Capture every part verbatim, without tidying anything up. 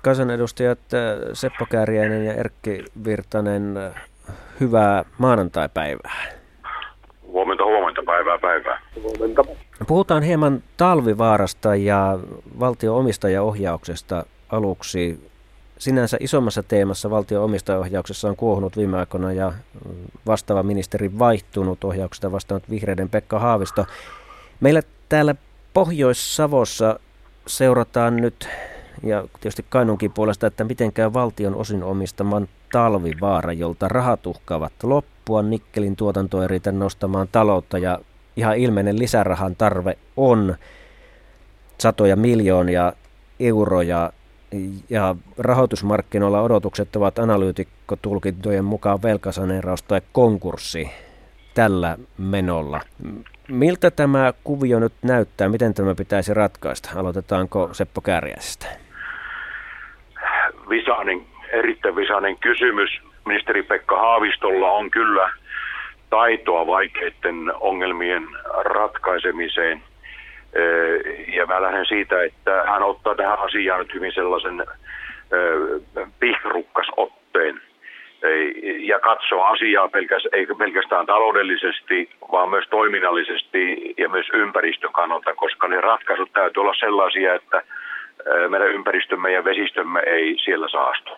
kansanedustajat Seppo Kääriäinen ja Erkki Virtanen, hyvää maanantaipäivää. Huomenta, huomenta, päivää, päivää. Huomenta. Puhutaan hieman Talvivaarasta ja valtio-omistajaohjauksesta aluksi. Sinänsä isommassa teemassa valtio-omistajaohjauksessa on kuohunut viime aikoina ja vastaava ministeri vaihtunut, ohjauksesta vastannut vihreiden Pekka Haavisto. Meillä täällä Pohjois-Savossa seurataan nyt, ja tietysti Kainuunkin puolesta, että miten käy valtion osin omistaman Talvivaara, jolta rahat uhkaavat loppua, nikkelin tuotanto ei riitä nostamaan taloutta ja ihan ilmeinen lisärahan tarve on satoja miljoonia euroja ja rahoitusmarkkinoilla odotukset ovat analyytikkotulkintojen mukaan velkasaneeraus tai konkurssi tällä menolla. Miltä tämä kuvio nyt näyttää? Miten tämä pitäisi ratkaista? Aloitetaanko Seppo Kääriäisestä? Visainen, erittäin visainen kysymys. Ministeri Pekka Haavistolla on kyllä taitoa vaikeiden ongelmien ratkaisemiseen. Ja mä lähden siitä, että hän ottaa tähän asiaan nyt hyvin sellaisen pihrukkas otteen ja katsoo asiaa ei pelkästään taloudellisesti, vaan myös toiminnallisesti ja myös ympäristön kannalta, koska ne ratkaisut täytyy olla sellaisia, että meidän ympäristömme ja vesistömme ei siellä saastu.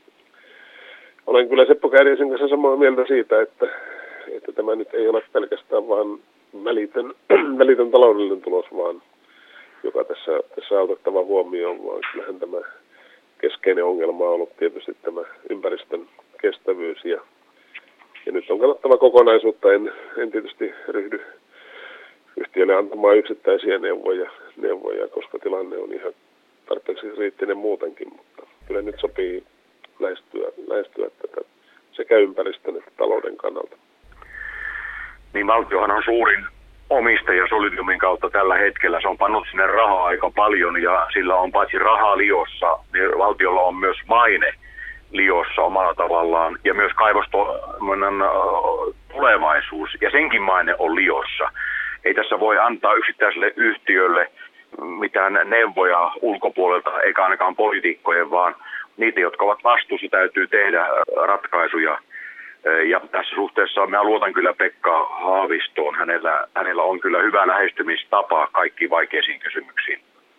Olen kyllä Seppo Kääriäisen kanssa samaa mieltä siitä, että, että tämä nyt ei ole pelkästään vaan välitön, välitön taloudellinen tulos, vaan joka tässä, tässä on otettava huomioon, vaan kyllähän tämä keskeinen ongelma on ollut tietysti tämä ympäristön kestävyys. Ja, ja nyt on katsottava kokonaisuutta. En, en tietysti ryhdy yhtiölle antamaan yksittäisiä neuvoja, neuvoja, koska tilanne on ihan tarpeeksi kriittinen muutenkin, mutta kyllä nyt sopii lähestyä, lähestyä tätä sekä ympäristön että talouden kannalta. Niin valtiohan on suurin omistaja Solidiumin kautta tällä hetkellä. Se on pannut sinne rahaa aika paljon ja sillä on paitsi rahaa liossa, niin valtiolla on myös maine liossa omalla tavallaan ja myös kaivostoiminnan tulevaisuus ja senkin maine on liossa. Ei tässä voi antaa yksittäiselle yhtiölle mitään neuvoja ulkopuolelta eikä ainakaan poliitikkojen, vaan niitä, jotka ovat vastuussa, täytyy tehdä ratkaisuja. Ja tässä suhteessa mä luotan kyllä Pekka Haavistoon. Hänellä, hänellä on kyllä hyvä lähestymistapa kaikkiin vaikeisiin kysymyksiin.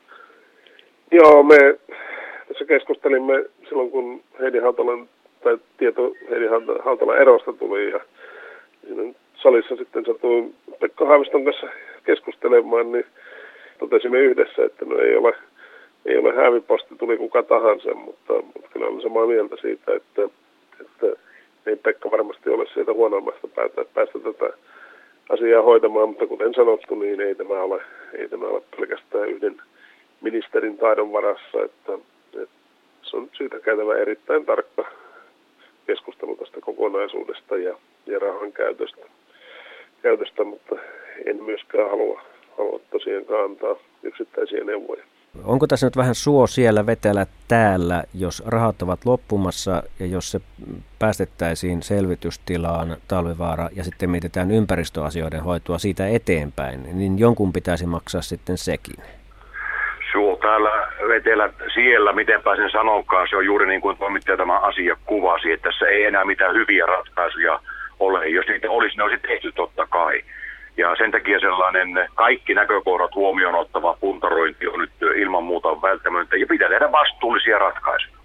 Joo, me tässä keskustelimme silloin, kun Heidi Hautalan, tai tieto Heidi Hautalan erosta tuli. Ja salissa sitten satuin Pekka Haaviston kanssa keskustelemaan, niin totesimme yhdessä, että no ei ole, ei ole hääviposti, tuli kuka tahansa, mutta, mutta kyllä olen samaa mieltä siitä, että, että ei Pekka varmasti ole sieltä huonoimmasta päästä, päästä tätä asiaa hoitamaan, mutta kuten sanottu, niin ei tämä ole, ei tämä ole pelkästään yhden ministerin taidon varassa, että, että se on syytä käytävä erittäin tarkka keskustelu tästä kokonaisuudesta ja, ja rahan käytöstä, käytöstä, mutta en myöskään halua, halua tosiaankaan antaa yksittäisiä neuvoja. Onko tässä nyt vähän suo siellä vetellä täällä, jos rahat ovat loppumassa ja jos se päästettäisiin selvitystilaan Talvivaara ja sitten mietitään ympäristöasioiden hoitoa siitä eteenpäin, niin jonkun pitäisi maksaa sitten sekin? Suo täällä vetellä siellä, mitenpä sen sanonkaan, se on juuri niin kuin toimittaja tämä asia kuvasi, että tässä ei enää mitään hyviä ratkaisuja ole. Jos niitä olisi, ne olisi tehty totta kai. Ja sen takia sellainen kaikki näkökohdat huomioon ottava puntarointi on nyt ilman muuta välttämättä ja pitää tehdä vastuullisia ratkaisuja.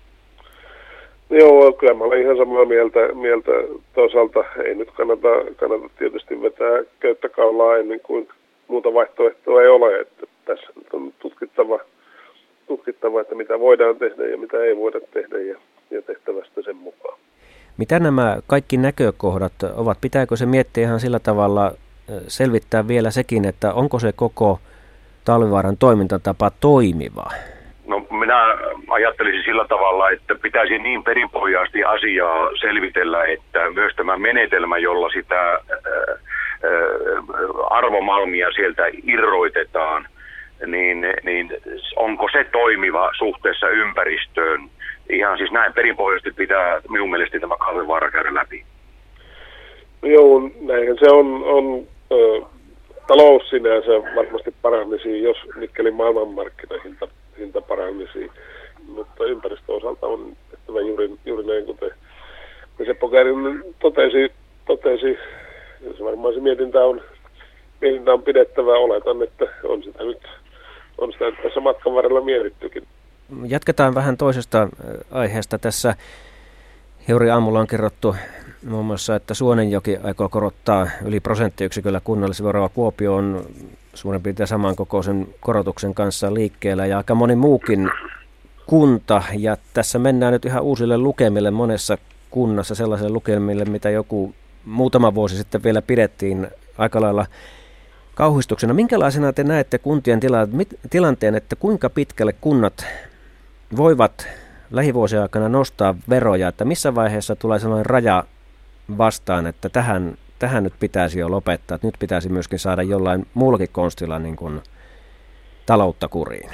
Joo, kyllä mä olen ihan samaa mieltä, mieltä toisaalta. Ei nyt kannata, kannata tietysti vetää köyttä kaulaa ennen kuin muuta vaihtoehtoa ei ole. Että tässä on tutkittava, tutkittava, että mitä voidaan tehdä ja mitä ei voida tehdä ja, ja tehtävästä sen mukaan. Mitä nämä kaikki näkökohdat ovat? Pitääkö se miettiä ihan sillä tavalla, selvittää vielä sekin, että onko se koko Talvivaaran toimintatapa toimiva? No minä ajattelisin sillä tavalla, että pitäisi niin perinpohjaisesti asiaa selvitellä, että myös tämä menetelmä, jolla sitä ää, ää, arvomalmia sieltä irroitetaan, niin, niin onko se toimiva suhteessa ympäristöön? Ihan siis näin perinpohjaisesti pitää minun mielestä tämä Talvivaara käydä läpi. Joo, näinhän se on, on ö, talous sinänsä varmasti parannisi, jos nikkelin maailmanmarkkinahinta hinta parannisi. mutta ympäristön osalta on tehtävä juuri, juuri näin, kuten Seppo Kääriäinen totesi, totesi. Se varmaan se mietintä on, mietintä on pidettävä, oletan, että on sitä nyt on sitä tässä matkan varrella mietittykin. Jatketaan vähän toisesta aiheesta. Tässä juuri aamulla on kerrottu muun muassa, että Suonenjoki aikoo korottaa yli prosenttiyksiköllä kunnallisveroa. Kuopio on suurin piirtein samankokoisen korotuksen kanssa liikkeellä ja aika moni muukin kunta. Ja tässä mennään nyt ihan uusille lukemille monessa kunnassa, sellaisille lukemille, mitä joku muutama vuosi sitten vielä pidettiin aika lailla kauhistuksena. Minkälaisena te näette kuntien tila- tilanteen, että kuinka pitkälle kunnat voivat lähivuosien aikana nostaa veroja, että missä vaiheessa tulee sellainen raja vastaan, että tähän, tähän nyt pitäisi jo lopettaa, että nyt pitäisi myöskin saada jollain muullakin konstilla niin kuin taloutta kuriin?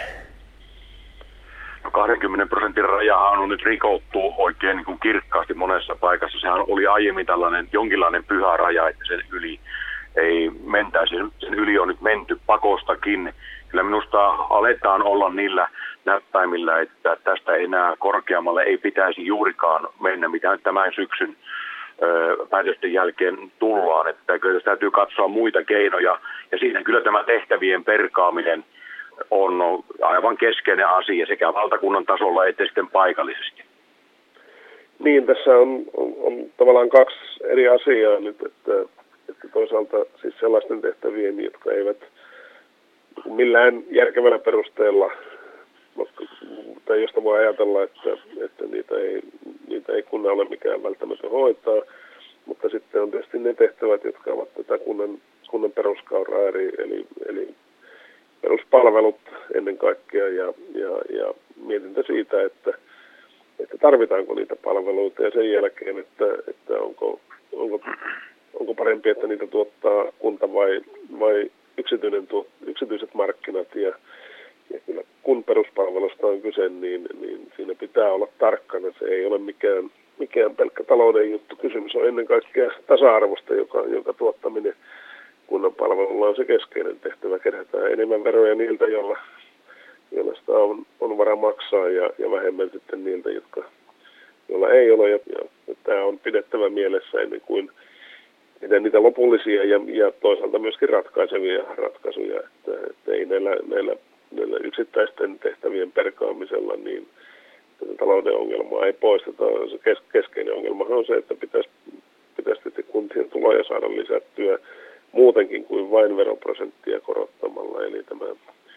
No kaksikymmentä prosentin rajahan on nyt rikottu oikein niin kuin kirkkaasti monessa paikassa. Sehän oli aiemmin tällainen jonkinlainen pyhä raja, että sen yli ei mentäisi. Sen yli on nyt menty pakostakin. Kyllä minusta aletaan olla niillä näppäimillä, että tästä enää korkeammalle ei pitäisi juurikaan mennä, mitä nyt tämän syksyn ö, päätösten jälkeen tullaan. Että kyllä täytyy katsoa muita keinoja, ja siinä kyllä tämä tehtävien perkaaminen on aivan keskeinen asia sekä valtakunnan tasolla että sitten paikallisesti. Niin, tässä on, on, on tavallaan kaksi eri asiaa nyt, että, että toisaalta siis sellaisten tehtävien, jotka eivät millään järkevällä perusteella, tai josta voi ajatella, että, että niitä, ei, niitä ei kunnan ole mikään välttämättä hoitaa, mutta sitten on tietysti ne tehtävät, jotka ovat tätä kunnan, kunnan peruskauraa, eli, eli, eli peruspalvelut ennen kaikkea, ja, ja, ja mietintä siitä, että, että tarvitaanko niitä palveluita, ja sen jälkeen, että, että onko, onko, onko parempi, että niitä tuottaa kunta vai, vai yksityinen tuo, yksityiset markkinat, ja, ja kyllä kun peruspalvelusta on kyse, niin, niin siinä pitää olla tarkkana. Se ei ole mikään, mikään pelkkä talouden juttu. Kysymys on ennen kaikkea tasa-arvosta, joka, jonka tuottaminen kunnan palvelulla on se keskeinen tehtävä. Kerätään enemmän veroja niiltä, joilla, joilla sitä on, on vara maksaa, ja, ja vähemmän sitten niiltä, jotka, joilla ei ole. Ja, ja tämä on pidettävä mielessä ennen kuin miten niitä lopullisia ja, ja toisaalta myöskin ratkaisevia ratkaisuja, että, että ei näillä, näillä, näillä yksittäisten tehtävien perkaamisella niin talouden ongelmaa ei poisteta. Se kes, keskeinen ongelma on se, että pitäisi, pitäisi tietysti kuntien tuloja saada lisättyä muutenkin kuin vain veroprosenttia korottamalla. Eli tämä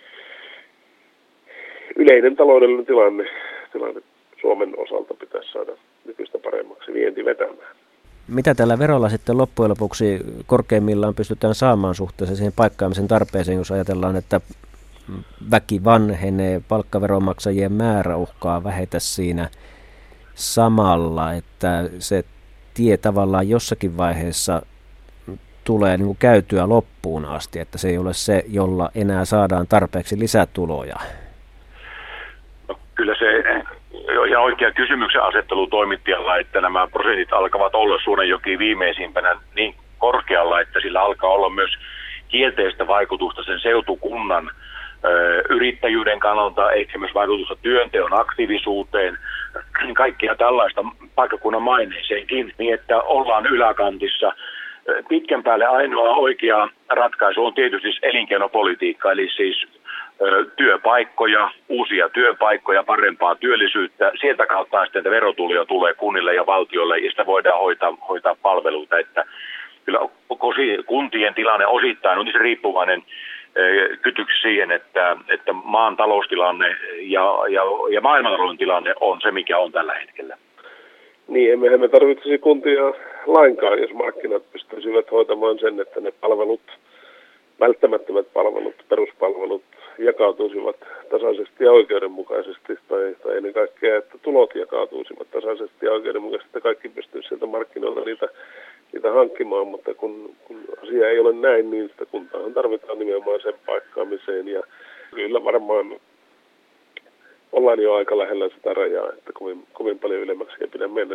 yleinen taloudellinen tilanne, tilanne Suomen osalta pitäisi saada nykyistä paremmaksi, vienti vetämään. Mitä tällä verolla sitten loppujen lopuksi korkeimmillaan pystytään saamaan suhteessa siihen paikkaamisen tarpeeseen, jos ajatellaan, että väki vanhenee, palkkaveronmaksajien määrä uhkaa vähetä siinä samalla, että se tie tavallaan jossakin vaiheessa tulee niin kuin käytyä loppuun asti, että se ei ole se, jolla enää saadaan tarpeeksi lisätuloja? No, kyllä se on ihan oikea kysymyksen asettelu toimittajalla, että nämä prosentit alkavat olla Suonenjoki viimeisimpänä niin korkealla, että sillä alkaa olla myös kielteistä vaikutusta sen seutukunnan ö, yrittäjyyden kannalta, eikä myös vaikutusta työnteon aktiivisuuteen, kaikkea tällaista paikkakunnan maineeseenkin, niin että ollaan yläkantissa. Pitkän päälle ainoa oikea ratkaisu on tietysti elinkeinopolitiikka, eli siis ö, työpaikkoja, uusia työpaikkoja, parempaa työllisyyttä. Sieltä kautta sitten verotuloja tulee kunnille ja valtiolle, ja sitä voidaan hoitaa, hoitaa palveluita. Että kyllä kuntien tilanne osittain on siis riippuvainen ö, kytyksi siihen, että, että maan taloustilanne ja, ja, ja maailmantalouden tilanne on se, mikä on tällä hetkellä. Niin, emmehän me tarvitsisi kuntia lainkaan, jos markkinat pystyisivät hoitamaan sen, että ne palvelut, välttämättömät palvelut, peruspalvelut jakautuisivat tasaisesti ja oikeudenmukaisesti, tai, tai ennen kaikkea, että tulot jakautuisivat tasaisesti ja oikeudenmukaisesti, että kaikki pystyisivät sieltä markkinoilta niitä, niitä hankkimaan, mutta kun, kun asia ei ole näin, niin sitä kuntaahan tarvitaan nimenomaan sen paikkaamiseen, ja kyllä varmaan ollaan jo aika lähellä sitä rajaa, että kovin, kovin paljon ylemmäksi ei pidä mennä.